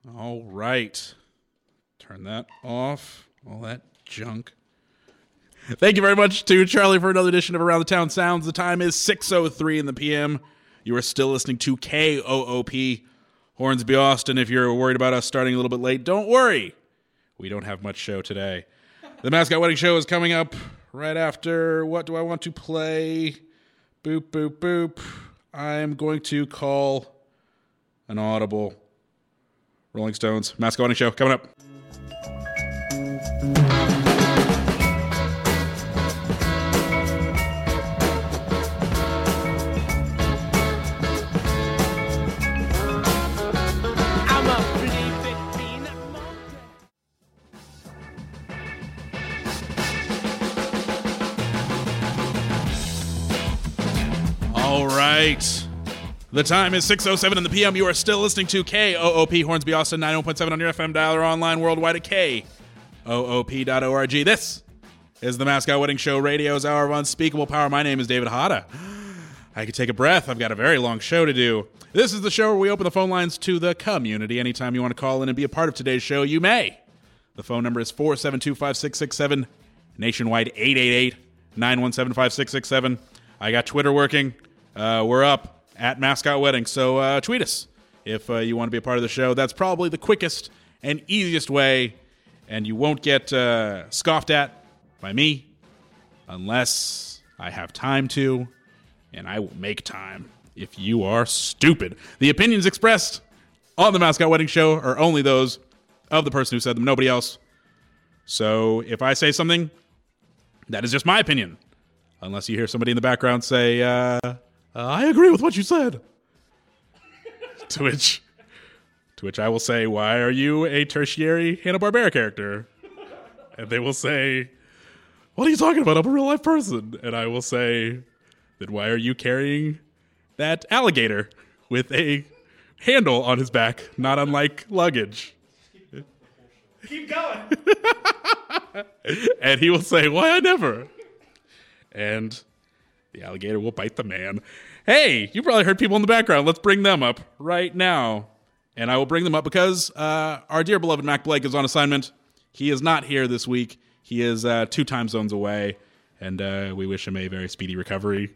All right. Turn that off. All that junk. Thank you very much to Charlie for another edition of Around the Town Sounds. The time is 6:03 in the p.m. You are still listening to KOOP, Hornsby, Austin. If you're worried about us starting a little bit late, don't worry. We don't have much show today. The Mascot Wedding Show is coming up right after. What do I want to play? Boop, boop, boop. I'm going to call an audible. Rolling Stones, Mascot Wedding Show, coming up. All right. The time is 6:07 in the p.m. You are still listening to KOOP Hornsby, Austin, 91.7 on your FM dial or online worldwide at KOOP.org. This is the Mascot Wedding Show, radio's hour of unspeakable power. My name is David Hada. I could take a breath. I've got a very long show to do. This is the show where we open the phone lines to the community. Anytime you want to call in and be a part of today's show, you may. The phone number is 472-5667, nationwide 888-917-5667. I got Twitter working. We're up at Mascot Wedding, so tweet us if you want to be a part of the show. That's probably the quickest and easiest way, and you won't get scoffed at by me unless I have time to, and I will make time if you are stupid. The opinions expressed on the Mascot Wedding Show are only those of the person who said them, nobody else. So if I say something, that is just my opinion, unless you hear somebody in the background say, I agree with what you said. to which I will say, why are you a tertiary Hanna-Barbera character? And they will say, what are you talking about? I'm a real-life person. And I will say, then why are you carrying that alligator with a handle on his back, not unlike luggage? Keep going. And he will say, why I never? And the alligator will bite the man. Hey, you probably heard people in the background. Let's bring them up right now. And I will bring them up because our dear beloved Mac Blake is on assignment. He is not here this week. He is 2 time zones away. And we wish him a very speedy recovery.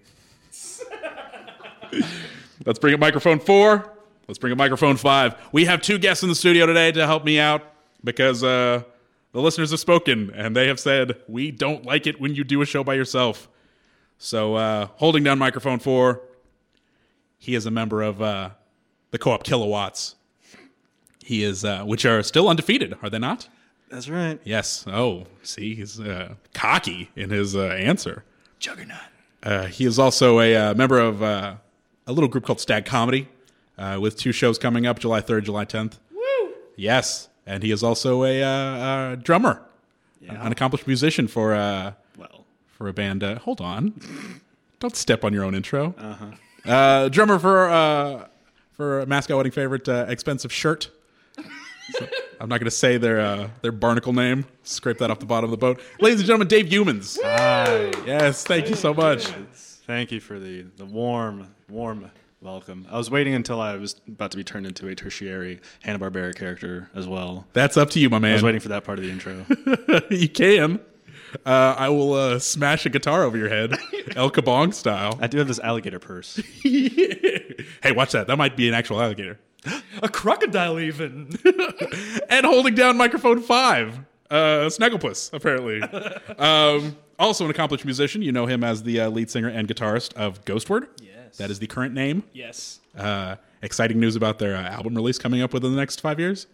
Let's bring up microphone 4. Let's bring up microphone 5. We have 2 guests in the studio today to help me out because the listeners have spoken. And they have said, we don't like it when you do a show by yourself. So holding down microphone 4, he is a member of the Co-op Kilowatts. He is, which are still undefeated, are they not? That's right. Yes. Oh, see, he's cocky in his answer. Juggernaut. He is also a member of a little group called Stag Comedy, with 2 shows coming up, July 3rd, July 10th. Woo! Yes, and he is also a drummer, an accomplished musician for a band. Hold on. Don't step on your own intro. Drummer for a Mascot Wedding favorite, Expensive Shirt. So, I'm not going to say their barnacle name. Scrape that off the bottom of the boat. Ladies and gentlemen, Dave Humans. Hi. Yes, thank you so much. Thank you for the warm welcome. I was waiting until I was about to be turned into a tertiary Hanna-Barbera character as well. That's up to you, my man. I was waiting for that part of the intro. You can. I will smash a guitar over your head, El Kabong style. I do have this alligator purse. Hey, watch that. That might be an actual alligator. A crocodile even. And holding down microphone 5, Snagglepuss, apparently. Also an accomplished musician. You know him as the lead singer and guitarist of Ghostword. Yes. That is the current name. Yes. Exciting news about their album release coming up within the next 5 years.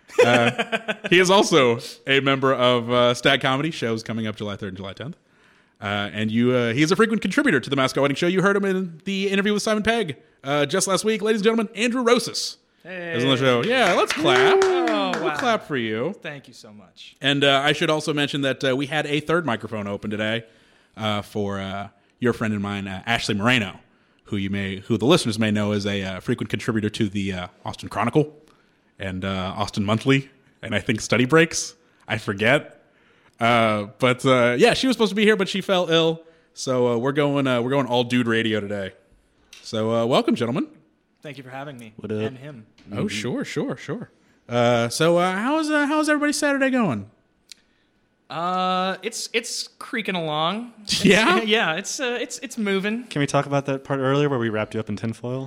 He is also a member of Stag Comedy, shows coming up July 3rd and July 10th. And he is a frequent contributor to the Mascot Wedding Show. You heard him in the interview with Simon Pegg just last week. Ladies and gentlemen, Andrew Rosis is on the show. Yeah, let's clap. Oh, We'll wow. clap for you. Thank you so much. And I should also mention that we had a third microphone open today for your friend and mine, Ashley Moreno, who the listeners may know is a frequent contributor to the Austin Chronicle and Austin Monthly, and I think Study Breaks. I forget. But she was supposed to be here, but she fell ill. So we're going all dude radio today. So welcome, gentlemen. Thank you for having me. What up? And him. Oh, sure. So how's everybody's Saturday going? It's creaking along. Yeah? Yeah, it's moving. Can we talk about that part earlier where we wrapped you up in tinfoil?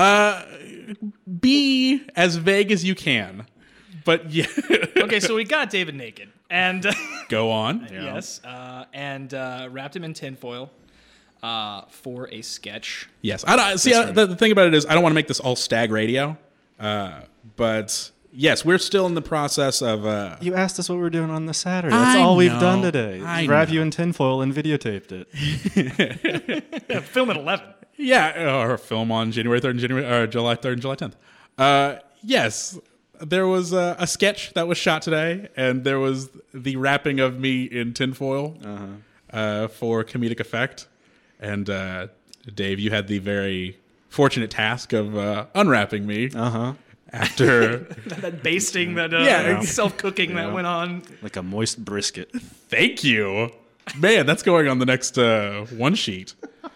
Be as vague as you can. But yeah. Okay, so we got David naked, and Go on. yes, and wrapped him in tinfoil for a sketch. Yes. The thing about it is I don't want to make this all stag radio. But yes, we're still in the process of You asked us what we were doing on the Saturday. I That's all we've know. done today. I Wrap know. you in tinfoil and videotaped it. Yeah, film at 11. Yeah, or film on January 3rd and July 3rd and July 10th. Yes, there was a sketch that was shot today, and there was the wrapping of me in tinfoil for comedic effect. And Dave, you had the very fortunate task of unwrapping me after. That basting, that Yeah. self-cooking that went on. Like a moist brisket. Thank you. Man, that's going on the next one sheet.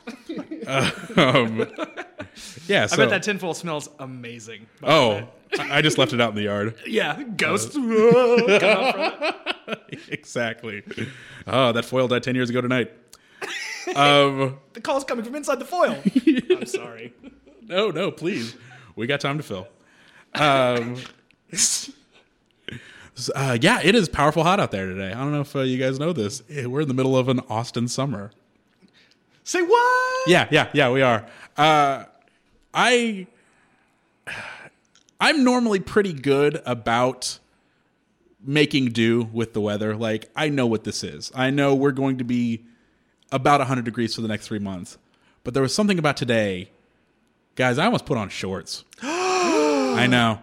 Yeah, so, I bet that tinfoil smells amazing. by the way. I just left it out in the yard. Yeah, ghost. Come out from it. Exactly. Oh, that foil died 10 years ago tonight. The call's coming from inside the foil. I'm sorry. No, please. We got time to fill. Yeah, it is powerful hot out there today. I don't know if you guys know this. We're in the middle of an Austin summer. Say what? Yeah, we are. I'm normally pretty good about making do with the weather. Like, I know what this is. I know we're going to be about 100 degrees for the next 3 months. But there was something about today. Guys, I almost put on shorts. I know.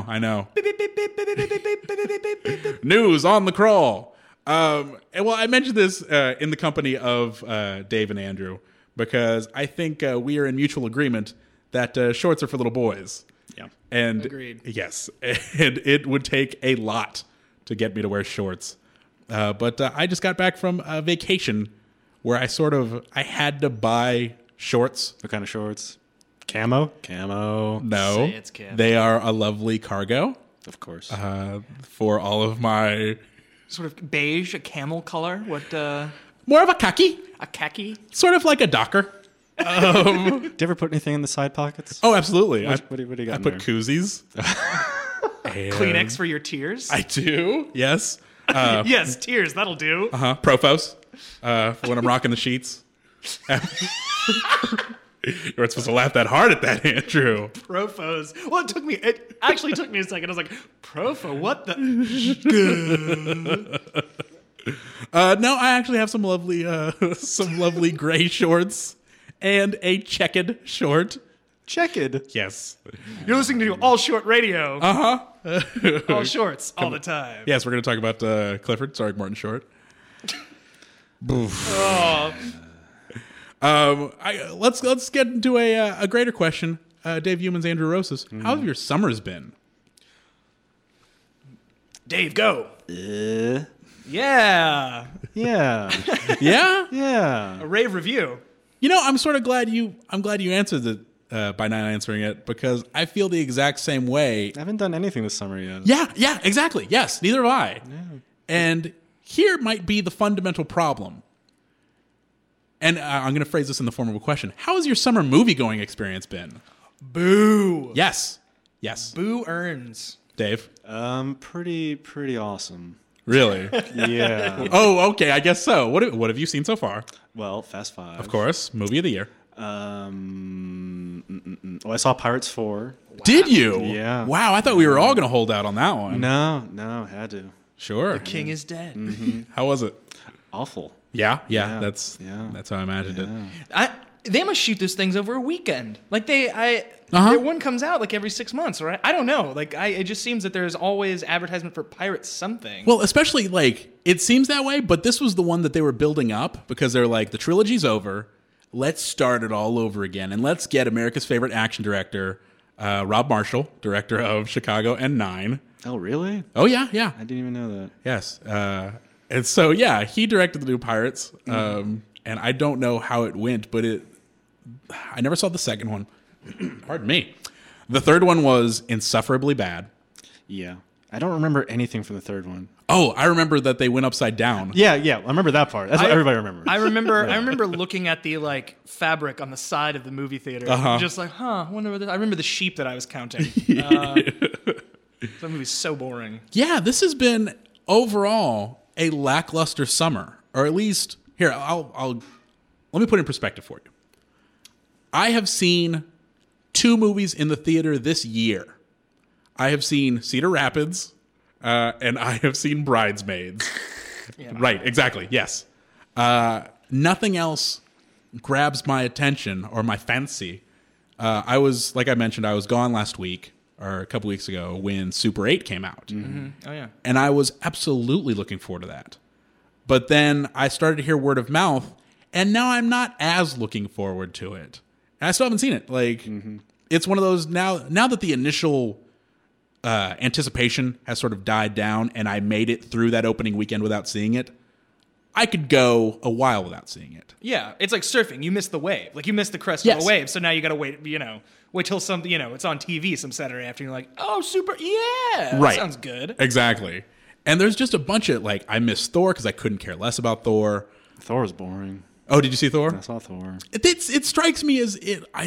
News on the crawl. And well, I mentioned this in the company of Dave and Andrew because I think we are in mutual agreement that shorts are for little boys. Yeah. And Agreed. Yes, and it would take a lot to get me to wear shorts. But I just got back from a vacation where I had to buy shorts. What kind of shorts? Camo? Camo. No, Say it's camo. they are a lovely cargo Of course. for all of my Sort of beige, a camel color. What, more of a khaki, a khaki? sort of like a docker. Do you ever put anything in the side pockets? Oh, absolutely. What do you got I in put there? koozies. And Kleenex for your tears? I do. Yes. Yes, tears. That'll do. Profos for when I'm rocking the sheets. You weren't supposed to laugh that hard at that, Andrew. Profos. Well, it actually took me a second. I was like, Profo, what the? No, I actually have some lovely gray shorts and a checkered short. Checked. Yes. You're listening to All Short Radio. All shorts, all the time. Yes, we're going to talk about Clifford, starring Martin Short. Oh, Let's get into a greater question. Dave Humans, Andrew Rosas. How have your summers been? Dave, go. Yeah. Yeah. Yeah. Yeah. Yeah. A rave review. You know, I'm sort of glad you answered it by not answering it because I feel the exact same way. I haven't done anything this summer yet. Yeah, exactly. Yes, neither have I. Yeah. And here might be the fundamental problem. And I'm going to phrase this in the form of a question. How has your summer movie-going experience been? Boo. Yes. Boo earns. Dave? Pretty awesome. Really? Yeah. Oh, okay, I guess so. What have you seen so far? Well, Fast Five. Of course, movie of the year. I saw Pirates 4. Did you? Yeah. Wow, I thought we were all going to hold out on that one. No, had to. Sure. King is dead. How was it? Awful. Yeah. Yeah. That's how I imagined it. They must shoot those things over a weekend. Like their one comes out like every 6 months, right? I don't know. Like it just seems that there's always advertisement for Pirates something. Well, especially like it seems that way, but this was the one that they were building up because they're like the trilogy's over. Let's start it all over again, and let's get America's favorite action director, Rob Marshall, director of Chicago and 9. Oh, really? Oh yeah. I didn't even know that. Yes. And so he directed the new Pirates, and I don't know how it went, but I never saw the second one. Pardon me. The third one was insufferably bad. Yeah. I don't remember anything from the third one. Oh, I remember that they went upside down. Yeah, I remember that part. That's what everybody remembers. I remember looking at the like fabric on the side of the movie theater, just like, I wonder what this. I remember the sheep that I was counting. That movie's so boring. Yeah, this has been overall a lackluster summer, or at least here. I'll let me put it in perspective for you. I have seen 2 movies in the theater this year. I have seen Cedar Rapids, and I have seen Bridesmaids. Yeah. Right, exactly, yes. Nothing else grabs my attention or my fancy. Like I mentioned, I was gone last week, or a couple weeks ago, when Super 8 came out. Mm-hmm. Oh, yeah. And I was absolutely looking forward to that. But then I started to hear word of mouth, and now I'm not as looking forward to it. And I still haven't seen it. Like, it's one of those, now that the initial anticipation has sort of died down and I made it through that opening weekend without seeing it, I could go a while without seeing it. Yeah, it's like surfing. You missed the wave. Like, you missed the crest of the wave, so now you got to wait, wait till something, it's on TV some Saturday afternoon. You're like, oh, super, yeah, right. That sounds good. Exactly. And there's just a bunch of, like, I missed Thor because I couldn't care less about Thor. Thor was boring. Oh, did you see Thor? I saw Thor. It strikes me as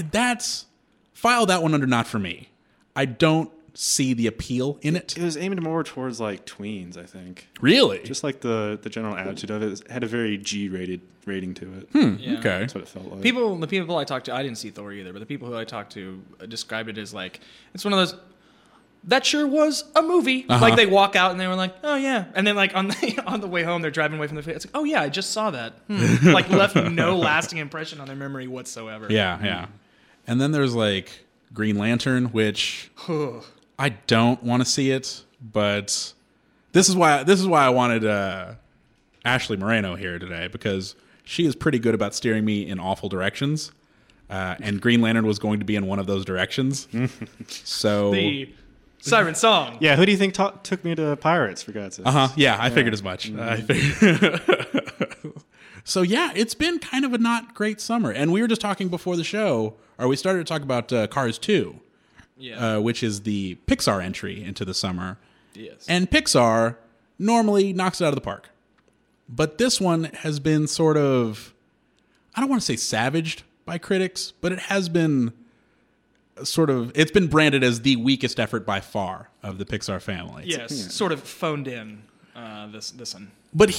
file that one under not for me. I don't see the appeal in it. It was aimed more towards like tweens, I think. Really? Just like the general attitude of it had a very G-rated rating to it. Yeah. Okay. That's what it felt like. The people I talked to, I didn't see Thor either, but the people who I talked to described it as like, it's one of those, that sure was a movie. Like, they walk out and they were like, oh yeah. And then like on the way home, they're driving away from the theater. It's like, oh yeah, I just saw that. Like, left no lasting impression on their memory whatsoever. Yeah. And then there's like Green Lantern, which I don't want to see it, but this is why I wanted Ashley Moreno here today, because she is pretty good about steering me in awful directions. And Green Lantern was going to be in one of those directions. So the Siren Song. Yeah, who do you think took me to Pirates, for God's sake? Yeah, I figured as much. So yeah, it's been kind of a not great summer. And we were just talking before the show, or we started to talk about Cars 2, which is the Pixar entry into the summer. Yes. And Pixar normally knocks it out of the park. But this one has been sort of, I don't want to say savaged by critics, but it has been it's been branded as the weakest effort by far of the Pixar family. Yes, sort of phoned in this one. But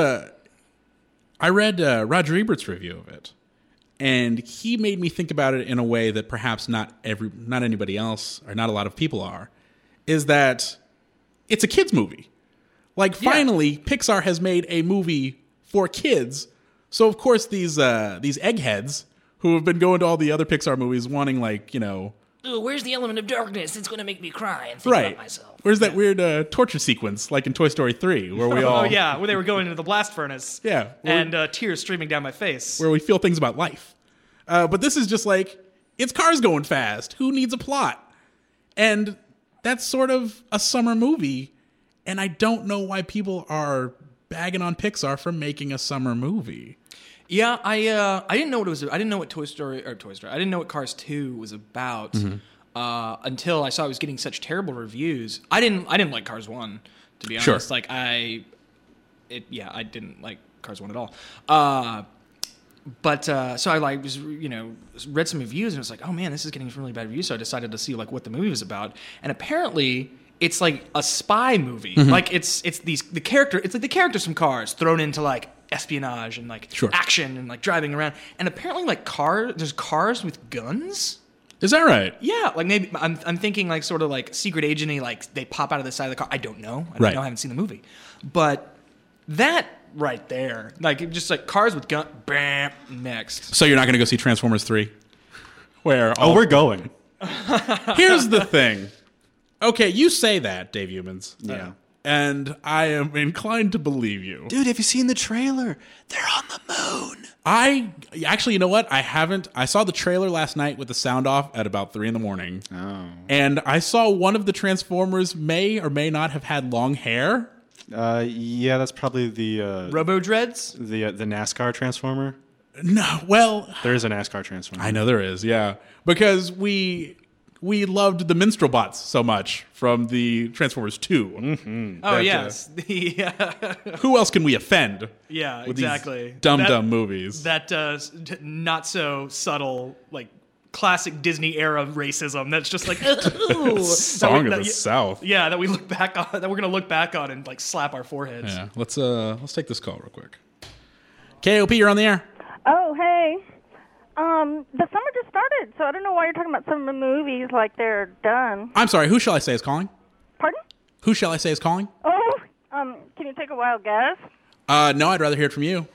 I read Roger Ebert's review of it, and he made me think about it in a way that perhaps not anybody else, or not a lot of people are, is that it's a kids movie. Like, finally, Pixar has made a movie for kids. So of course these eggheads who have been going to all the other Pixar movies wanting, like, Ooh, where's the element of darkness that's going to make me cry and think about myself? Where's that weird torture sequence, like in Toy Story 3, where we all... Oh, yeah, where they were going into the blast furnace. Yeah. And tears streaming down my face. Where we feel things about life. But this is just like, it's cars going fast. Who needs a plot? And that's sort of a summer movie, and I don't know why people are bagging on Pixar for making a summer movie. Yeah, I didn't know what it was. I didn't know what Toy Story. I didn't know what Cars 2 was about until I saw it was getting such terrible reviews. I didn't like Cars 1, to be honest. Sure. Like I didn't like Cars 1 at all. But so I read some reviews and it was like, oh man, this is getting really bad reviews. So I decided to see like what the movie was about, and apparently it's like a spy movie. Like it's like the characters from Cars thrown into like espionage and like action and like driving around. And apparently like there's cars with guns. Is that right? Yeah, like maybe I'm thinking like sort of like secret agenty, like they pop out of the side of the car. I don't know. I haven't seen the movie, but that right there, like just like cars with gun. Bam, next. So you're not going to go see Transformers 3? We're going. Here's the thing. Okay, you say that, Dave Humans. Yeah. And I am inclined to believe you. Dude, have you seen the trailer? They're on the moon. Actually, you know what? I haven't. I saw the trailer last night with the sound off at about 3 a.m. Oh. And I saw one of the Transformers may or may not have had long hair. Yeah, that's probably the Robo Dreads? The NASCAR Transformer. No, well, there is a NASCAR Transformer. I know there is, yeah. Because we loved the minstrel bots so much from the Transformers 2. Oh That, yes, Who else can we offend? yeah, With exactly. these dumb movies. That not so subtle, like classic Disney era racism. That's just like ooh, Song of the South. Yeah, that we look back on. That we're gonna look back on and like slap our foreheads. Yeah, let's take this call real quick. KOP, you're on the air. Oh, hey. The summer just started, so I don't know why you're talking about some of the movies like they're done. I'm sorry, who shall I say is calling? Pardon? Who shall I say is calling? Oh, can you take a wild guess? No, I'd rather hear it from you.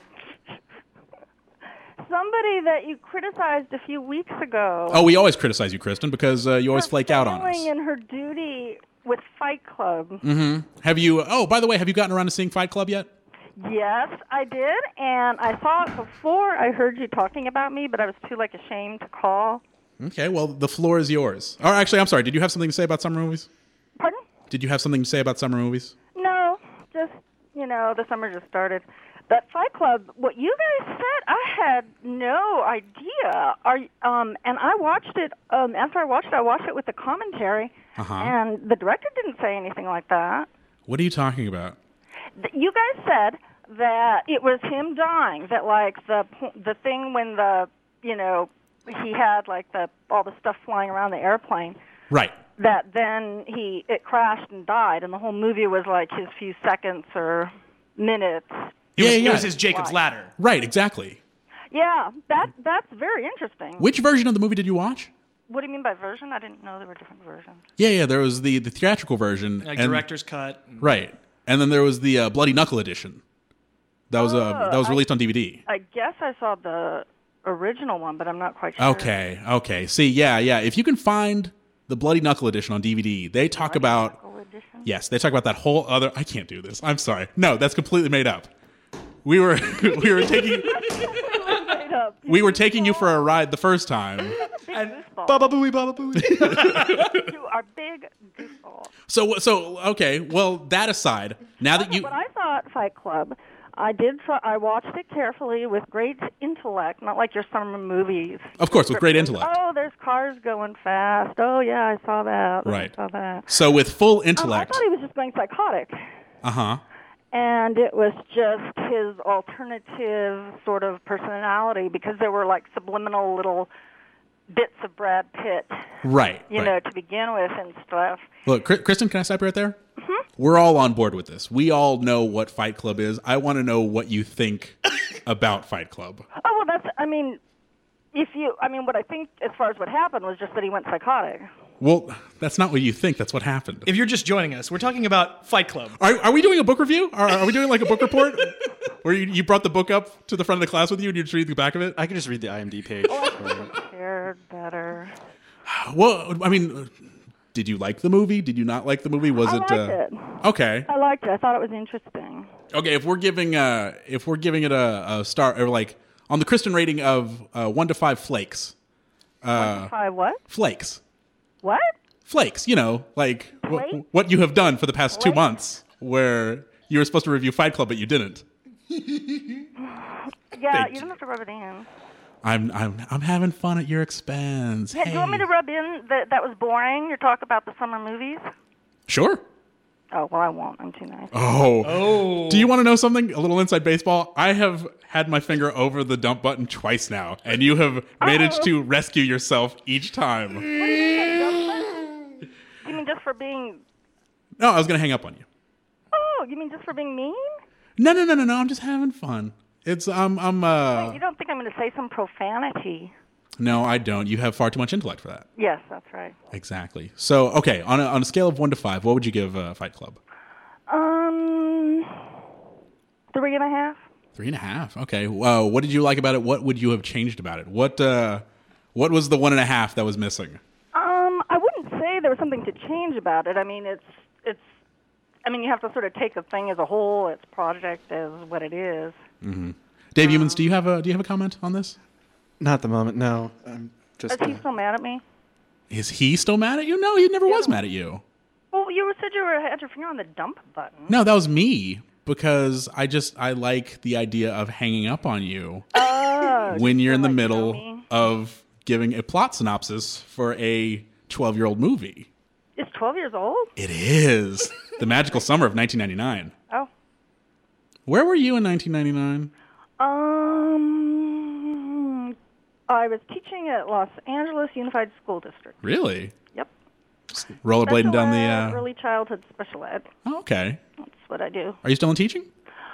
Somebody that you criticized a few weeks ago. Oh, we always criticize you, Kristen, because you always flake out on us. Failing in her duty with Fight Club. Have you, by the way, have you gotten around to seeing Fight Club yet? Yes, I did, and I saw it before I heard you talking about me, but I was too ashamed to call. Okay, well, the floor is yours. Or actually, I'm sorry, did you have something to say about summer movies? Pardon? Did you have something to say about summer movies? No, just, the summer just started. But Fight Club, what you guys said, I had no idea. And I watched it, after I watched it with the commentary, and the director didn't say anything like that. What are you talking about? You guys said that it was him dying, that the thing when he had all the stuff flying around the airplane. Right. That then it crashed and died, and the whole movie was his few seconds or minutes. It was his Jacob's Ladder. Right, exactly. Yeah, that's very interesting. Which version of the movie did you watch? What do you mean by version? I didn't know there were different versions. Yeah, there was the theatrical version. Like director's cut. Right. And then there was the Bloody Knuckle edition. That was released on DVD. I guess I saw the original one, but I'm not quite sure. Okay. See, yeah. If you can find the Bloody Knuckle edition on DVD, they talk about... Yes, they talk about that whole other... I can't do this. I'm sorry. No, that's completely made up. We were taking... We were taking you for a ride the first time. Baba Booey, Baba Booey. You are big goofball. So okay. Well, that aside, now that you... When I saw Fight Club, I watched it carefully with great intellect, not like your summer movies. Of course, with great intellect. Oh, there's cars going fast. Oh, yeah, I saw that. Right. I saw that. So with full intellect... I thought he was just going psychotic. Uh-huh. And it was just his alternative sort of personality because there were subliminal little bits of Brad Pitt. Right. To begin with and stuff. Look, Kristen, can I stop you right there? Mm-hmm. We're all on board with this. We all know what Fight Club is. I want to know what you think about Fight Club. Oh, well, what I think as far as what happened was just that he went psychotic. Well, that's not what you think. That's what happened. If you're just joining us, we're talking about Fight Club. Are we doing a book review? Are we doing a book report? Where you brought the book up to the front of the class with you and you just read the back of it? I can just read the IMDb page. I cared better. Well, did you like the movie? Did you not like the movie? Was I liked it. Okay. I liked it. I thought it was interesting. Okay, if we're giving it a star, or on the Kristen rating of 1 to 5 flakes. 1 to 5 what? Flakes. What? Flakes, what you have done for the past 2 months, where you were supposed to review Fight Club, but you didn't. Yeah, you don't have to rub it in. I'm having fun at your expense. Yeah, hey. do you want me to rub in that was boring, your talk about the summer movies? Sure. Oh, well, I won't. I'm too nice. Oh. Do you want to know something? A little inside baseball? I have had my finger over the dump button twice now, and you have managed to rescue yourself each time. You mean just for being... No, I was going to hang up on you. Oh, you mean just for being mean? No. I'm just having fun. It's Wait, you don't think I'm going to say some profanity? No, I don't. You have far too much intellect for that. Yes, that's right. Exactly. So, okay, on a scale of 1 to 5, what would you give Fight Club? 3.5. 3.5. Okay. What did you like about it? What would you have changed about it? What was the 1.5 that was missing? I wouldn't say there was something to change about it. I mean, you have to sort of take the thing as a whole, its project as what it is. Mm-hmm. Dave Humans, do you have a comment on this? Not at the moment, no. I'm just. Is he still mad at me? Is he still mad at you? No, he never was mad at you. Well, you said you had your finger on the dump button. No, that was me, because I like the idea of hanging up on you when you're in the middle of giving a plot synopsis for a 12-year-old movie. It's 12 years old? It is. The Magical Summer of 1999. Oh. Where were you in 1999? I was teaching at Los Angeles Unified School District. Really? Yep. Rollerblading down Special ed, the... early childhood special ed. Oh, okay. That's what I do. Are you still in teaching?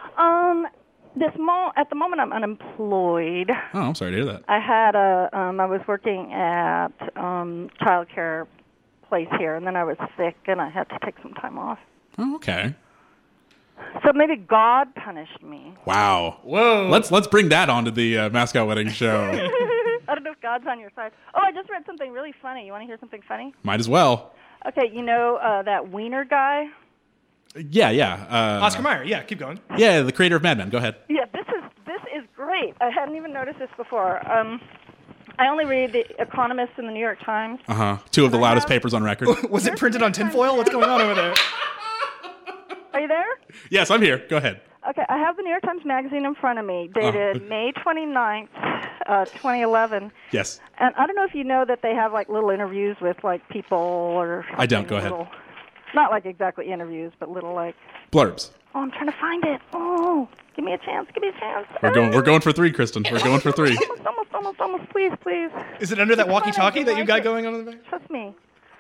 At the moment, I'm unemployed. Oh, I'm sorry to hear that. I had I was working at child care place here, and then I was sick, and I had to take some time off. Oh, okay. So maybe God punished me. Wow. Whoa. Let's bring that onto the Mascot Wedding show. I don't know if God's on your side. Oh, I just read something really funny. You want to hear something funny? Might as well. Okay, you know that Wiener guy? Yeah. Oscar Mayer. Yeah, keep going. Yeah, the creator of Mad Men. Go ahead. Yeah, this is great. I hadn't even noticed this before. I only read The Economist and the New York Times. Uh-huh. Two of the loudest papers on record. Was it printed on tinfoil? What's going on over there? Are you there? Yes, I'm here. Go ahead. Okay, I have the New York Times Magazine in front of me, dated May 29th, 2011. Yes. And I don't know if you know that they have like little interviews with like people or something. I don't. Go ahead. Not like exactly interviews, but little like... Blurbs. Oh, I'm trying to find it. Oh, give me a chance. Give me a chance. We're going for 3, Kristen. We're going for 3. Almost. Please. Is it under that walkie-talkie that you got going on in the back? Trust me.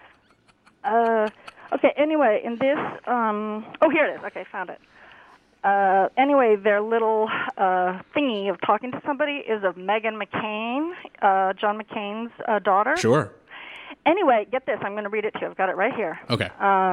Okay, anyway, in this... oh, here it is. Okay, found it. Anyway, their little thingy of talking to somebody is of Meghan McCain, John McCain's daughter. Sure. Anyway, get this. I'm going to read it to you. I've got it right here. Okay.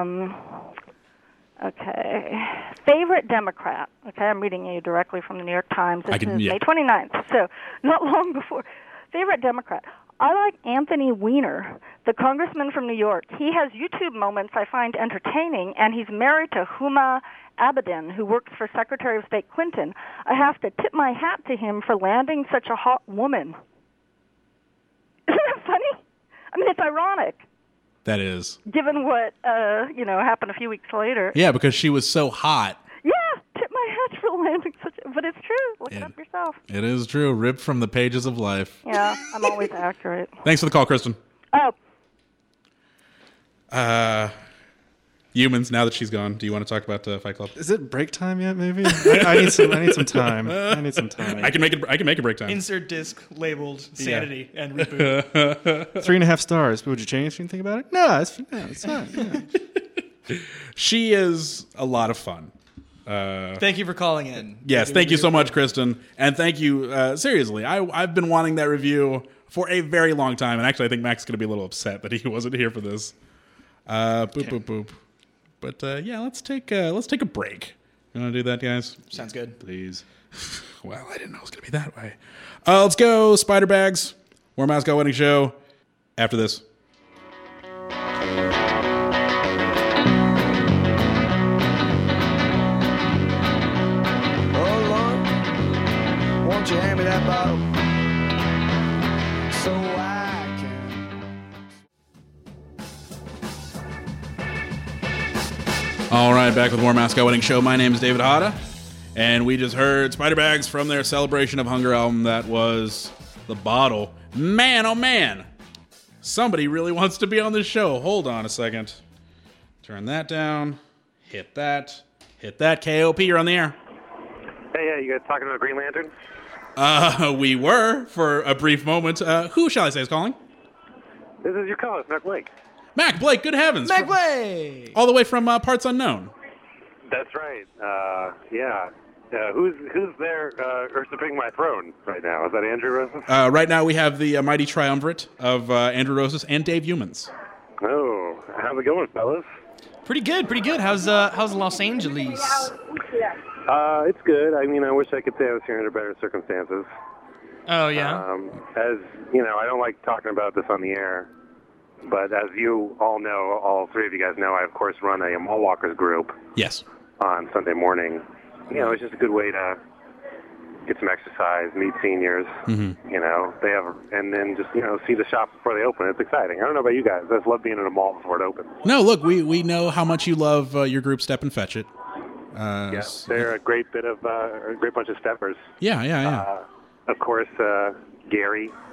Okay. Favorite Democrat. Okay, I'm reading you directly from the New York Times. This is yeah. May 29th, so not long before. Favorite Democrat. I like Anthony Weiner, the congressman from New York. He has YouTube moments I find entertaining, and he's married to Huma Abedin, who works for Secretary of State Clinton. I have to tip my hat to him for landing such a hot woman. Isn't that funny? I mean, it's ironic, That is. given what, happened a few weeks later. Yeah, because she was so hot. Yeah, tip my hat for landing such a... But it's true. Look it up yourself. It is true. Ripped from the pages of life. Yeah, I'm always accurate. Thanks for the call, Kristen. Oh, Humans, now that she's gone, do you want to talk about Fight Club? Is it break time yet? Maybe I need some time. I need some time. I can make a break time. Insert disc labeled Sanity and reboot. 3.5 stars. But would you change anything about it? No, it's fine. Yeah. She is a lot of fun. Thank you for calling in. Yes, thank you so much, Kristen. And thank you, seriously. I've been wanting that review for a very long time. And actually, I think Mac's going to be a little upset that he wasn't here for this. Boop. But yeah, let's take a break. You want to do that, guys? Sounds good. Please. Well, I didn't know it was going to be that way. Let's go, Spider Bags. More Mascot Wedding Show after this. Oh Lord, won't you hand me that bottle so I can... All right, back with more Mascot Wedding Show. My name is David Hada, and we just heard Spider Bags from their Celebration of Hunger album. That was The Bottle. Man, oh man, somebody really wants to be on this show. Hold on a second. Turn that down. Hit that. KOP, you're on the air. Hey, you guys talking about Green Lantern? We were for a brief moment. Who shall I say is calling? This is your co-host, Mac Blake. Mac Blake, good heavens. Magway! All the way from Parts Unknown. That's right. Yeah. Who's there usurping my throne right now? Is that Andrew Rosas? Right now we have the mighty triumvirate of Andrew Rosas and Dave Humans. Oh, how's it going, fellas? Pretty good. How's Los Angeles? It's good. I mean, I wish I could say I was here under better circumstances. Oh yeah. As you know, I don't like talking about this on the air, but as you all know, all three of you guys know, I of course run a mall walkers group. Yes. On Sunday morning. You know, it's just a good way to get some exercise, meet seniors. Mm-hmm. You know, and then just see the shops before they open. It's exciting. I don't know about you guys. I just love being in a mall before it opens. No, look, we know how much you love your group Step and Fetch It. Yes, they're a great bunch of steppers. Yeah. Of course, Gary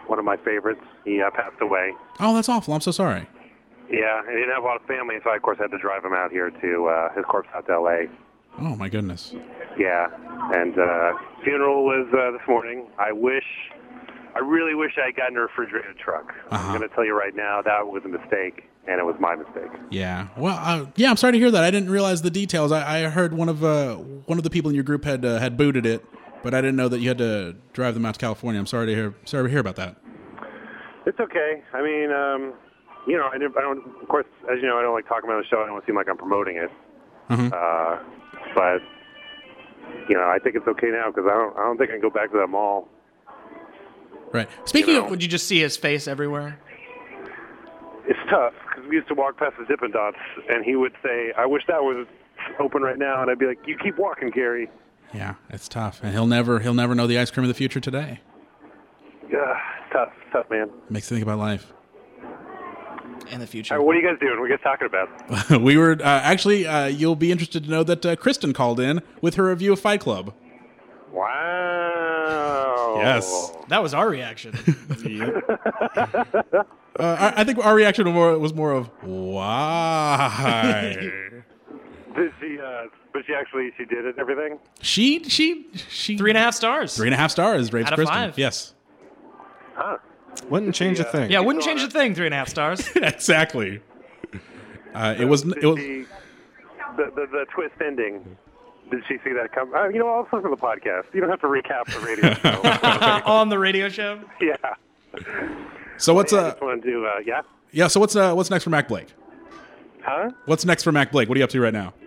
one of my favorites. He passed away. Oh, that's awful. I'm so sorry. Yeah, and he didn't have a lot of family, so I, of course, had to drive him out here to his corpse out to L.A. Oh, my goodness. Yeah, and funeral was this morning. I really wish I had gotten a refrigerated truck. I'm going to tell you right now, that was a mistake, and it was my mistake. Yeah. Well, I'm sorry to hear that. I didn't realize the details. I heard one of the people in your group had booted it, but I didn't know that you had to drive them out to California. I'm sorry to hear about that. It's okay. I mean, I don't. Of course, as you know, I don't like talking about the show. I don't want to seem like I'm promoting it. But I think it's okay now because I don't think I can go back to that mall. Right. Speaking of, would you just see his face everywhere? It's tough because we used to walk past the Dippin' Dots, and he would say, "I wish that was open right now," and I'd be like, "You keep walking, Gary." Yeah, it's tough, and he'll never know the ice cream of the future today. Yeah, tough, man. Makes you think about life. In the future. All right, what are you guys doing? What are you guys talking about? We were actually. You'll be interested to know that Kristen called in with her review of Fight Club. Wow. Yes. That was our reaction. I think our reaction was more of why. Did she? But she did it and everything. She 3.5 stars. 3.5 stars. Raves Out of Kristen. 5. Yes. Huh. Wouldn't change a thing. Yeah, wouldn't change a thing. 3.5 stars. Exactly. It was. The twist ending. Did she see that come? I'll listen to the podcast. You don't have to recap the radio show. On the radio show. Yeah. So what's I just want to do. Yeah. Yeah. So what's next for Mac Blake? Huh? What's next for Mac Blake? What are you up to right now?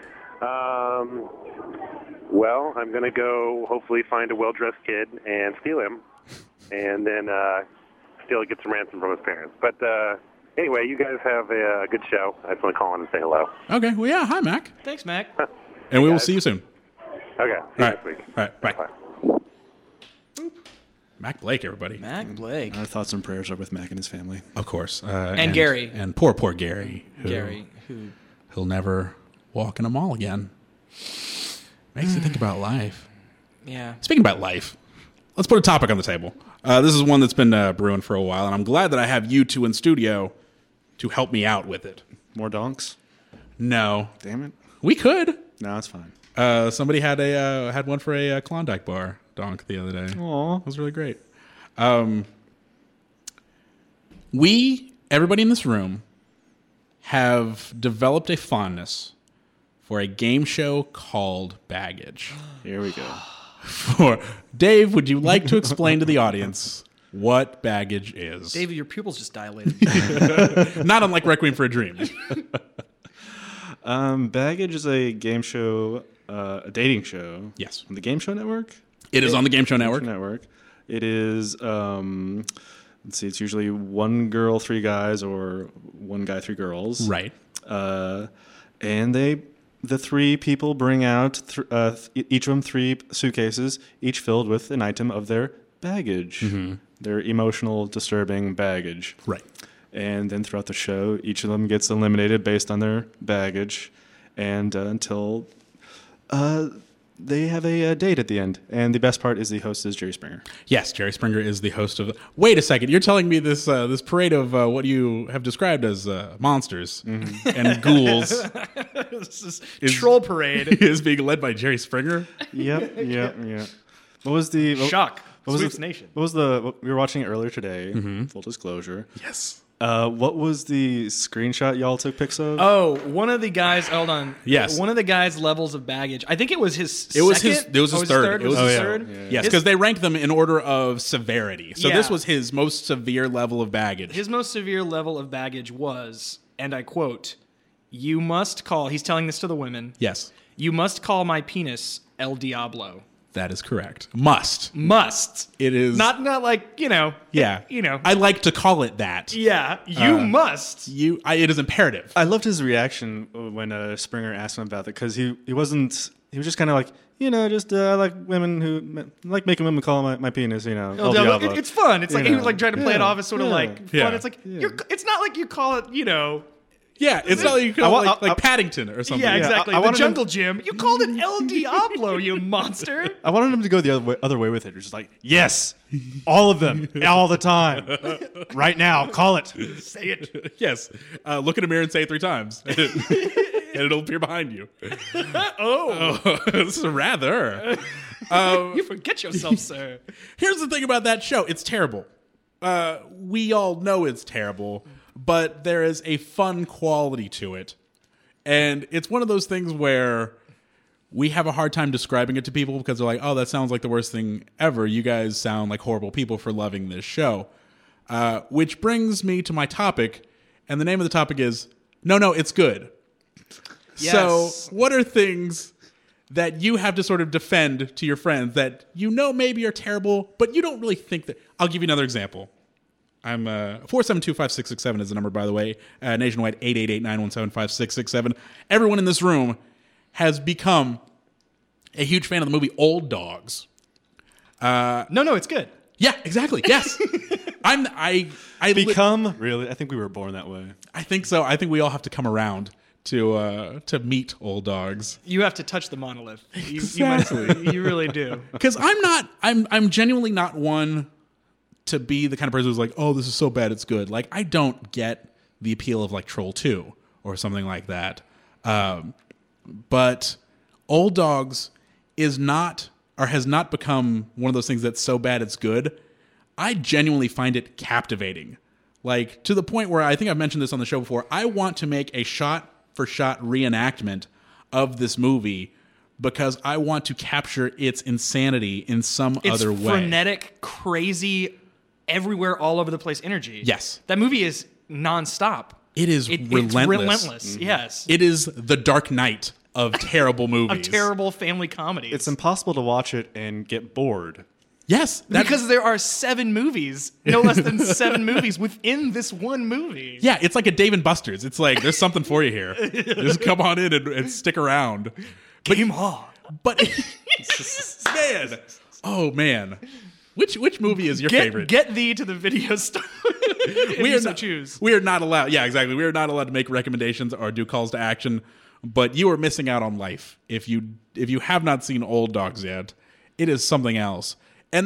Well, I'm going to go hopefully find a well-dressed kid and steal him, and then get some ransom from his parents. But anyway, you guys have a good show. I just want to call in and say hello. Okay. Well, yeah. Hi, Mac. Thanks, Mac. And we will see you soon. Okay. See you next week. All right. Bye. Mac Blake, everybody. Mac Blake. Our thoughts and prayers are with Mac and his family. Of course. And Gary. And poor Gary. Who He'll never walk in a mall again. Makes you think about life. Yeah. Speaking about life, let's put a topic on the table. This is one that's been brewing for a while, and I'm glad that I have you two in studio to help me out with it. More donks? No. Damn it. We could. No, it's fine. Somebody had one for a Klondike bar donk the other day. Aw. It was really great. Everybody in this room, have developed a fondness for a game show called Baggage. Here we go. Dave, would you like to explain to the audience what Baggage is? David, your pupils just dilated. Not unlike Requiem for a Dream. Baggage is a game show, a dating show. Yes. On the Game Show Network? It is on the Game Show Network. It is, let's see, it's usually one girl, 3 guys, or one guy, 3 girls. Right. And the 3 people bring out, each of them 3 suitcases, each filled with an item of their baggage. Mm-hmm. Their emotional, disturbing baggage. Right. And then throughout the show, each of them gets eliminated based on their baggage, and until they have a date at the end. And the best part is the host is Jerry Springer. Yes, Jerry Springer is the host of. Wait a second, you're telling me this parade of what you have described as monsters and ghouls. This is troll parade is being led by Jerry Springer. Yep. What was the shock? What was Sweeps Nation. What was we were watching it earlier today. Full disclosure. Yes. What was the screenshot y'all took pics of? Oh, one of the guys. Hold on. Yes. One of the guys' levels of baggage. I think it was his. It was second? his third. It was his yeah. third. Yeah. Yes, because they rank them in order of severity. So Yeah. this was his most severe level of baggage. His most severe level of baggage was, and I quote, "You must call." He's telling this to the women. Yes, You must call my penis El Diablo. that is correct. Must. It is Not like, Yeah. I like to call it that. Yeah, you must. It is imperative. I loved his reaction when Springer asked him about it, because he was just kind of like, I like women who like making women call my penis, El Diablo. It's fun. It's like he was like trying to play it off as sort of like fun. Yeah. It's like it's not like you call it, Yeah, it's not like you call it like Paddington or something. Yeah, exactly. I The wanted Jungle Gym. You called it El Diablo, you monster. I wanted him to go the other way with it. Just like, yes, all of them, all the time, right now. Call it. Say it. Yes. Look in a mirror and say it 3 times. And it'll appear behind you. Oh, rather. You forget yourself, sir. Here's the thing about that show. It's terrible. We all know it's terrible, but there is a fun quality to it. And it's one of those things where we have a hard time describing it to people because they're like, oh, that sounds like the worst thing ever. You guys sound like horrible people for loving this show. Which brings me to my topic. And the name of the topic is, No, it's good. Yes. So what are things that you have to sort of defend to your friends that you know maybe are terrible, but you don't really think that... I'll give you another example. I'm 472-5667 is the number, by the way. Nationwide, 888-917-5667. Everyone in this room has become a huge fan of the movie Old Dogs. No, it's good. Yeah, exactly. Yes. I Really? I think we were born that way. I think so. I think we all have to come around to meet Old Dogs. You have to touch the monolith. Exactly. You really do. Because I'm genuinely not one to be the kind of person who's like, oh, this is so bad, it's good. Like, I don't get the appeal of like Troll 2 or something like that. But Old Dogs is not, or has not become one of those things that's so bad it's good. I genuinely find it captivating. Like, to the point where I think I've mentioned this on the show before, I want to make a shot-for-shot reenactment of this movie because I want to capture its insanity in some other way. It's frenetic, crazy, everywhere, all over the place energy. Yes. That movie is nonstop. It is relentless. It's relentless, yes. It is the Dark Knight of terrible movies. Of terrible family comedies. It's impossible to watch it and get bored. Yes. Because there are 7 movies, no less than 7 movies within this one movie. Yeah, it's like a Dave and Buster's. It's like, there's something for you here. Just come on in and stick around. Game on. But, man. Oh, man. Which movie is your favorite? Get thee to the video store. We are not allowed. Yeah, exactly. We are not allowed to make recommendations or do calls to action. But you are missing out on life if you have not seen Old Dogs yet. It is something else. And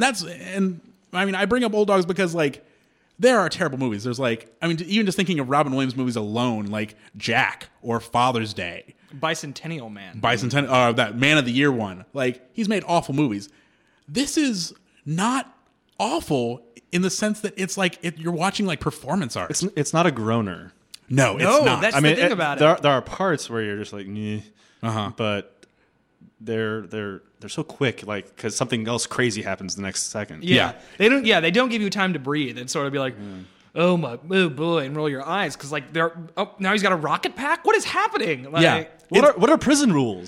I bring up Old Dogs because like there are terrible movies. There's like, I mean, even just thinking of Robin Williams movies alone, like Jack or Father's Day, Bicentennial Man, that Man of the Year one. Like he's made awful movies. This is not awful in the sense that it's like you're watching like performance art. It's not a groaner. No, it's not. That's the thing about it. There are parts where you're just like, but they're so quick, like because something else crazy happens the next second. Yeah. They don't give you time to breathe and sort of be like, oh boy, and roll your eyes because like now he's got a rocket pack. What is happening? Like, yeah. What are prison rules?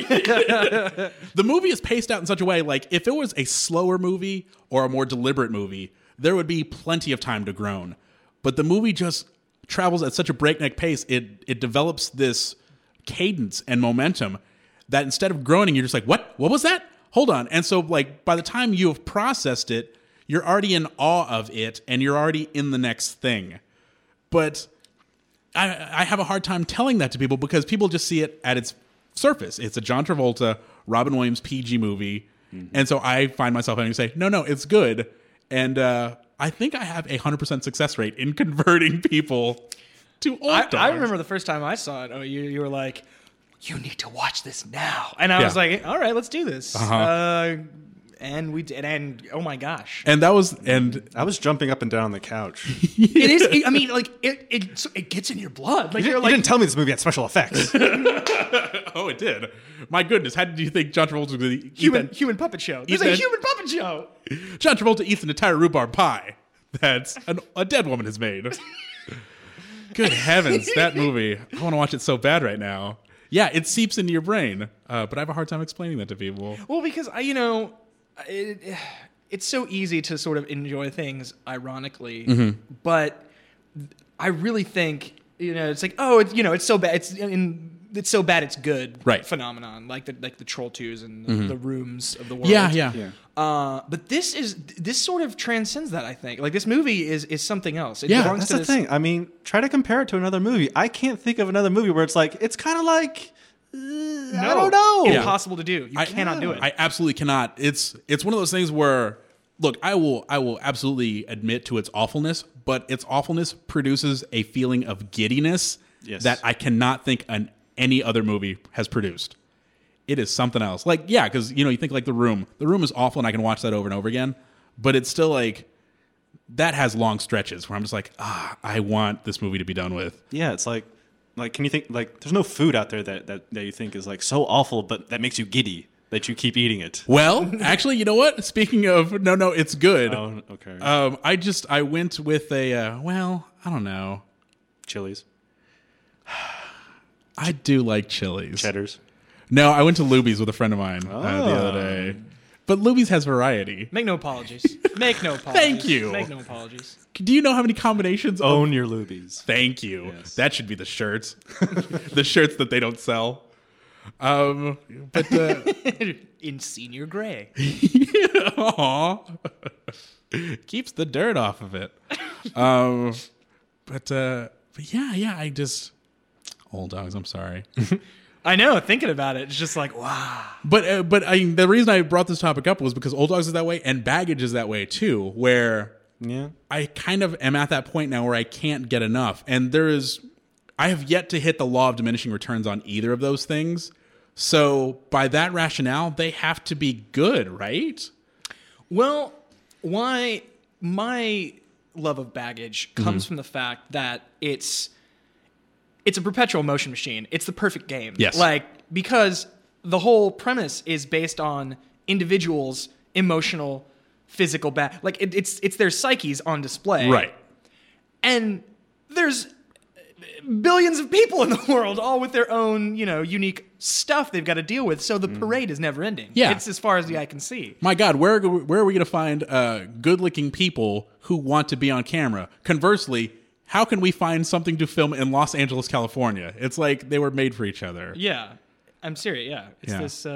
The movie is paced out in such a way, like if it was a slower movie or a more deliberate movie, there would be plenty of time to groan. But the movie just travels at such a breakneck pace. It develops this cadence and momentum that instead of groaning, you're just like, what was that? Hold on. And so like by the time you have processed it, you're already in awe of it and you're already in the next thing. But I have a hard time telling that to people because people just see it at its surface. It's a John Travolta, Robin Williams PG movie. Mm-hmm. And so I find myself having to say, no, it's good. And I think I have a 100% success rate in converting people to Old Dogs. I remember the first time I saw it, you were like, you need to watch this now. And I was like, all right, let's do this. And we did, and oh my gosh. And I was jumping up and down on the couch. It is, I mean, like, it gets in your blood. Like, you didn't tell me this movie had special effects. Oh, it did. My goodness, how did you think John Travolta was going to human puppet show? There's a human puppet show. John Travolta eats an entire rhubarb pie that's a dead woman has made. Good heavens, that movie. I want to watch it so bad right now. Yeah, it seeps into your brain, but I have a hard time explaining that to people. Well, because it's so easy to sort of enjoy things ironically, but I really think it's like, it's so bad. It's in it's so bad it's good Right. phenomenon, like the Troll 2s and the Rooms of the world. Yeah. But this sort of transcends that, I think. Like, this movie is something else. It Yeah, belongs That's to the this, thing. I mean, try to compare it to another movie. I can't think of another movie where it's like, it's kind of like, I don't know. Impossible to do. You cannot do it. I absolutely cannot. It's one of those things where, look, I will absolutely admit to its awfulness, but its awfulness produces a feeling of giddiness Yes. that I cannot think any other movie has produced. It is something else. Like, yeah, because you think like The Room. The Room is awful, and I can watch that over and over again. But it's still like that has long stretches where I'm just like, I want this movie to be done with. Yeah, it's like, can you think, like, there's no food out there that you think is like so awful, but that makes you giddy that you keep eating it. Well, actually, you know what? Speaking of, no, it's good. Oh, okay. I went with a I don't know. Chili's, I do like Chili's. Cheddars. No, I went to Luby's with a friend of mine the other day. But Luby's has variety. Make no apologies. Make no apologies. Thank you. Make no apologies. Do you know how many combinations? Own your Lubies. Thank you. Yes. That should be the shirts. The shirts that they don't sell. But In senior gray. aw. Keeps the dirt off of it. But yeah, I just old dogs. I'm sorry. I know. Thinking about it, it's just like, wow. But the reason I brought this topic up was because Old Dogs is that way, and Baggage is that way too. Where I kind of am at that point now where I can't get enough, and I have yet to hit the law of diminishing returns on either of those things. So by that rationale, they have to be good, right? Well, my love of Baggage comes from the fact that it's a perpetual motion machine. It's the perfect game. Yes. Like, because the whole premise is based on individuals' emotional, physical like it's their psyches on display. Right. And there's billions of people in the world, all with their own, unique stuff they've got to deal with. So the parade is never ending. Yeah. It's as far as the eye can see. My God, where are we going to find good-looking people who want to be on camera? Conversely, how can we find something to film in Los Angeles, California? It's like they were made for each other. Yeah. I'm serious. Yeah. It's Yeah. this.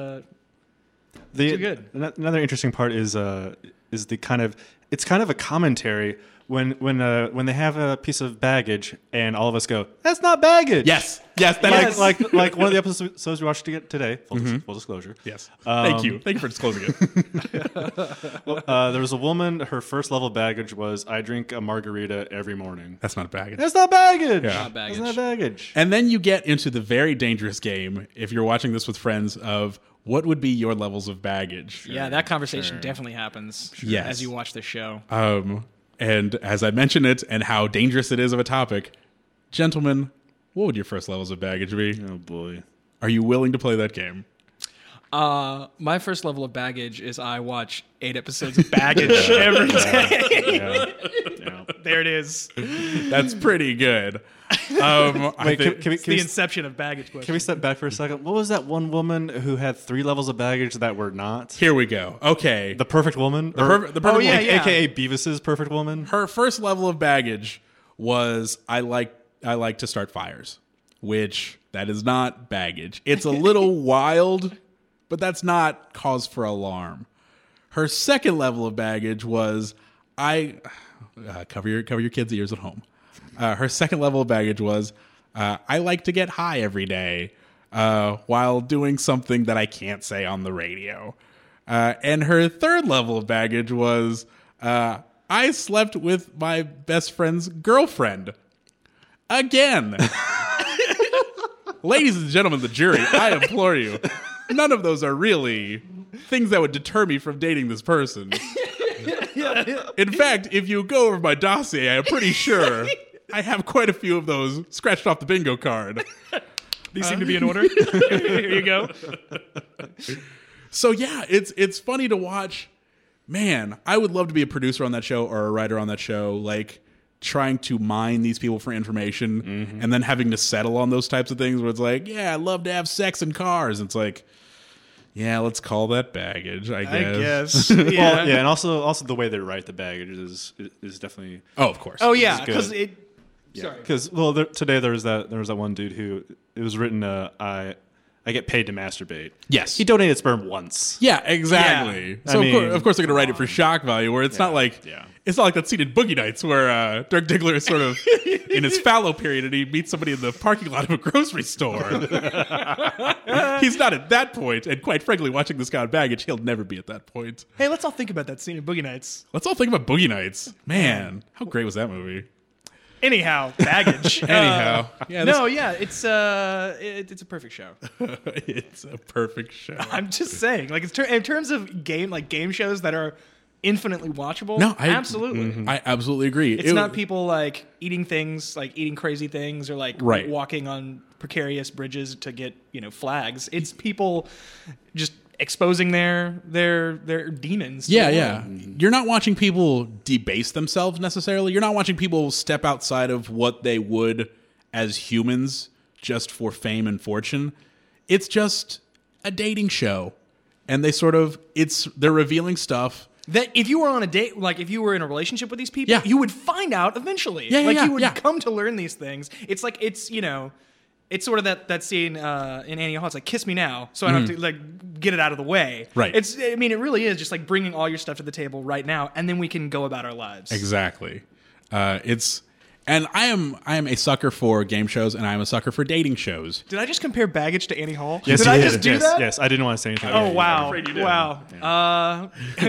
Too good. Another interesting part is the it's kind of a commentary when they have a piece of baggage and all of us go, that's not baggage. Yes. That Like one of the episodes we watched today. Full disclosure. Yes. Thank you for disclosing it. There was a woman. Her first level baggage was, I drink a margarita every morning. That's not baggage. That's not baggage. Yeah. Not baggage. That's not baggage. And then you get into the very dangerous game, if you're watching this with friends, of what would be your levels of baggage. Yeah, that conversation definitely happens Yes. as you watch this show. And as I mention it and how dangerous it is of a topic, gentlemen, what would your first levels of baggage be? Oh boy. Are you willing to play that game? My first level of baggage is I watch 8 episodes of Baggage every day. Yeah. There it is. That's pretty good. Wait, can It's the inception of Baggage question. we step back for a second? What was that one woman who had 3 levels of baggage that were not? Here we go. Okay. The perfect woman? The perfect woman. AKA Beavis's perfect woman? Her first level of baggage was I like to start fires, which that is not baggage. It's a little wild, but that's not cause for alarm. Her second level of baggage was cover your kids' ears at home. Her second level of baggage was I like to get high every day while doing something that I can't say on the radio. And her third level of baggage was I slept with my best friend's girlfriend. Again. Ladies and gentlemen, the jury, I implore you, none of those are really things that would deter me from dating this person. In fact, if you go over my dossier, I'm pretty sure I have quite a few of those scratched off the bingo card. These seem to be in order. Here you go. So yeah, it's funny to watch. Man, I would love to be a producer on that show or a writer on that show, like trying to mine these people for information and then having to settle on those types of things where it's like, yeah, I love to have sex and cars. It's like, yeah, let's call that baggage, I guess. Yeah. Well, yeah, and also the way they write the baggage is definitely. Oh, of course. Oh, yeah. Good. Because Sorry. Because today there was that one dude who it was written I get paid to masturbate. Yes. He donated sperm once. Yeah, exactly. Yeah. So I mean, of course they're going to write it for shock value, where it's not like it's not like that scene in Boogie Nights where Dirk Diggler is sort of in his fallow period and he meets somebody in the parking lot of a grocery store. He's not at that point, and quite frankly, watching this guy on Baggage, he'll never be at that point. Hey, let's all think about that scene in Boogie Nights. Let's all think about Boogie Nights. Man, how great was that movie? Anyhow, Baggage. Anyhow, it's a perfect show. It's a perfect show. I'm just saying, like in terms of game shows that are infinitely watchable. No, absolutely. I absolutely agree. It's not people like eating things, like eating crazy things, or like walking on precarious bridges to get flags. It's people just exposing their demons. Yeah. You're not watching people debase themselves necessarily. You're not watching people step outside of what they would as humans just for fame and fortune. It's just a dating show, and they're revealing stuff that if you were on a date, like if you were in a relationship with these people, you would find out eventually. You would come to learn these things. It's like it's sort of that scene in Annie Hall. It's like, kiss me now, so I don't have to like get it out of the way. Right. It really is just like bringing all your stuff to the table right now, and then we can go about our lives. Exactly. And I am a sucker for game shows, and I am a sucker for dating shows. Did I just compare Baggage to Annie Hall? Yes, did I just do that? Yes, I didn't want to say anything. Oh wow! Wow.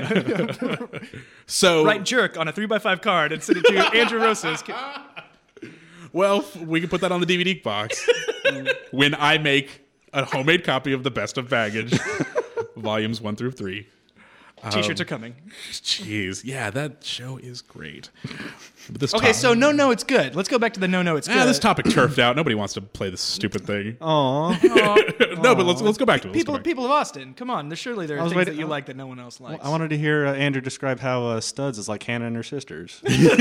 So write jerk on a 3x5 card and send it to Andrew Rosas. Well, we can put that on the DVD box when I make a homemade copy of The Best of Baggage, volumes 1 through 3. T-shirts are coming. Jeez, yeah, that show is great. But so no, it's good. Let's go back to the no, it's good. This topic turfed out. Nobody wants to play this stupid thing. Aww. No, but let's go back to it. People of Austin, come on. Surely there are things that you like that no one else likes. I wanted to hear Andrew describe how Studs is like Hannah and her sisters.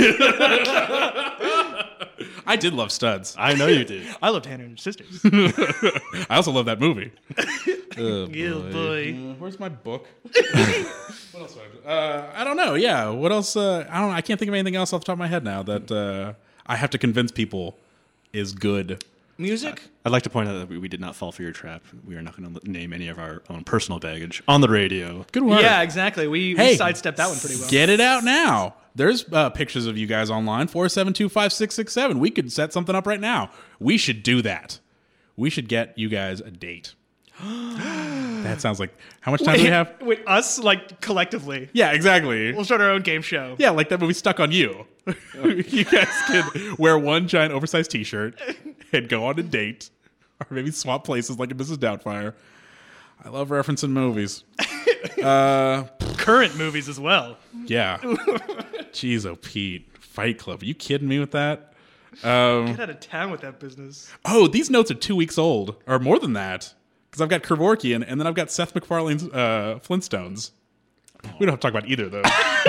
I did love Studs. I know you did. I loved Hannah and her sisters. I also love that movie. Oh, boy. Where's my book? What else? I don't know. Yeah. What else? I don't know. I can't think of anything else off the top of my head now that I have to convince people is good. Music? I'd like to point out that we did not fall for your trap. We are not going to name any of our own personal baggage on the radio. Good work. Yeah, exactly. We sidestepped that one pretty well. Get it out now. There's pictures of you guys online, 4725667. We could set something up right now. We should do that. We should get you guys a date. That sounds like, how much time do we have? Wait, us, like, collectively. Yeah, exactly. We'll start our own game show. Yeah, like that movie Stuck on You. You guys can wear one giant oversized t-shirt and go on a date. Or maybe swap places like in Mrs. Doubtfire. I love referencing movies. Current movies as well. Yeah. Jeez, oh Pete. Fight Club. Are you kidding me with that? Get out of town with that business. Oh, these notes are 2 weeks old. Or more than that. Because I've got Kevorkian and then I've got Seth MacFarlane's Flintstones. We don't have to talk about either of those.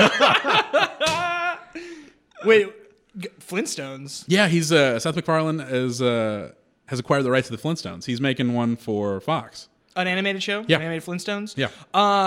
Wait, Flintstones? Yeah, he's Seth MacFarlane has acquired the rights to the Flintstones. He's making one for Fox. An animated show? Yeah. Animated Flintstones? Yeah.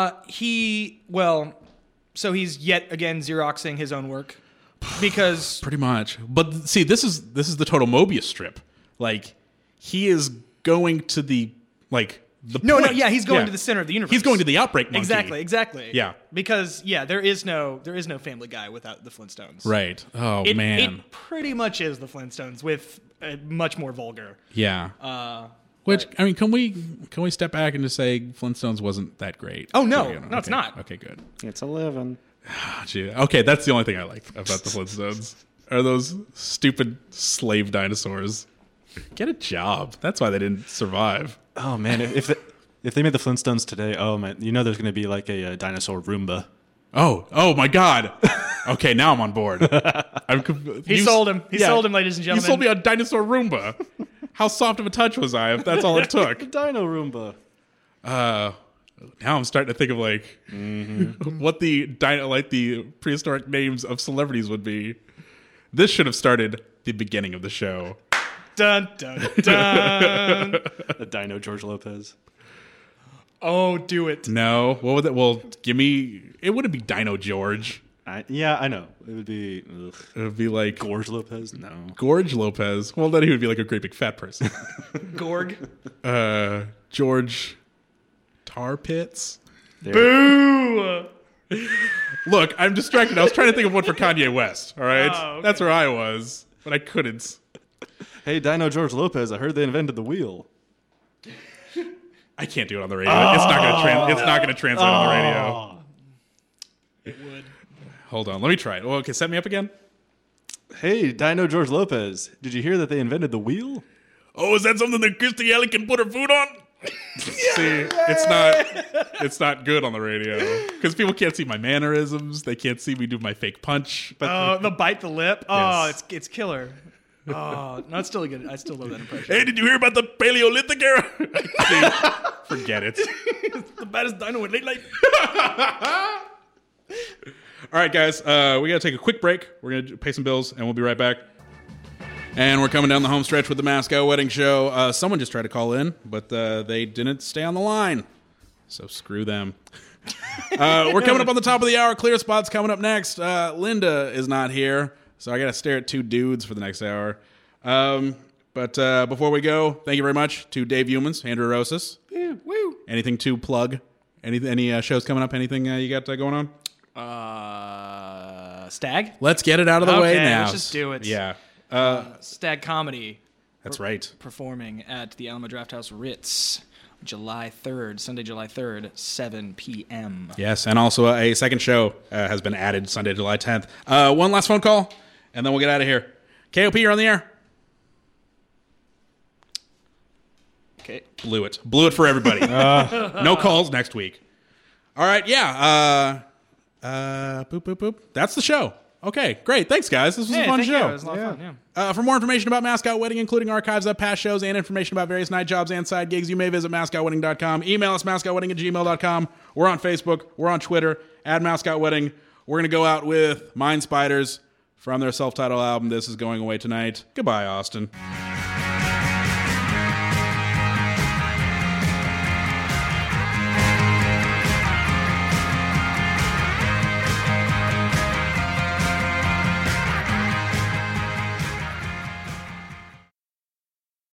So he's yet again Xeroxing his own work. Because pretty much. But see, this is the total Mobius strip. Like, he is going to the he's going to the center of the universe. He's going to the outbreak monkey. Exactly. Yeah. Because there is no Family Guy without the Flintstones. Right. Oh man. It pretty much is the Flintstones with much more vulgar. Yeah. I mean, can we step back and just say Flintstones wasn't that great? Oh no, it's not. Okay, good. It's 11. Gee, okay, that's the only thing I like about the Flintstones. Are those stupid slave dinosaurs? Get a job. That's why they didn't survive. Oh man, if they made the Flintstones today, oh man, there's going to be like a dinosaur Roomba. Oh my God. Okay, now I'm on board. He sold him. He sold him, ladies and gentlemen. You sold me a dinosaur Roomba. How soft of a touch was I if that's all it took? Dino Roomba. Now I'm starting to think of what the prehistoric names of celebrities would be. This should have started the beginning of the show. Dun dun dun. The Dino George Lopez. Oh, do it. No. What would that? Well, give me. It wouldn't be Dino George. I know. It would be It would be like Gorge Lopez. No. Gorge Lopez. Well, then he would be like a great big fat person. Gorg. George Tar Pits. Boo! Look, I'm distracted. I was trying to think of one for Kanye West. All right, Oh, okay. that's where I was, but I couldn't. Hey, Dino George Lopez, I heard they invented the wheel. I can't do it on the radio. It's not going to translate on the radio. It would. Hold on, let me try it. Okay, set me up again. Hey, Dino George Lopez, did you hear that they invented the wheel? Oh, is that something that Kirstie Alley can put her food on? See, it's not good on the radio because people can't see my mannerisms. They can't see me do my fake punch. Oh, the bite the lip. Oh, Yes. it's killer. Oh, no, it's still good. I still love that impression. Hey, did you hear about the Paleolithic era? See, forget it. The baddest dino in late life. All right, guys, we got to take a quick break. We're going to pay some bills, and we'll be right back. And we're coming down the home stretch with the Mascot Wedding Show. Someone just tried to call in, but they didn't stay on the line. So screw them. We're coming up on the top of the hour. Clear Spot's coming up next. Linda is not here, so I got to stare at two dudes for the next hour. But before we go, thank you very much to Dave Humans, Andrew Rosas. Woo. Anything to plug? Any shows coming up? Anything you got going on? Stag? Let's get it out of the way Okay, now. let's just do it. Yeah. Stag Comedy. That's right. Performing at the Alamo Drafthouse Ritz, July 3rd, Sunday, July 3rd, 7 p.m. Yes, and also a second show has been added Sunday, July 10th. One last phone call, and then we'll get out of here. KOP, you're on the air. Okay. Blew it for everybody. No calls next week. All right, yeah. Boop, boop, boop. That's the show. Okay, great. Thanks, guys. This was a fun thank show. You. It was a lot of fun, yeah. For more information about Mascot Wedding, including archives of past shows and information about various night jobs and side gigs, you may visit mascotwedding.com. Email us, mascotwedding@gmail.com. We're on Facebook. We're on Twitter, @mascotwedding. We're going to go out with Mind Spiders from their self-titled album, This Is Going Away Tonight. Goodbye, Austin.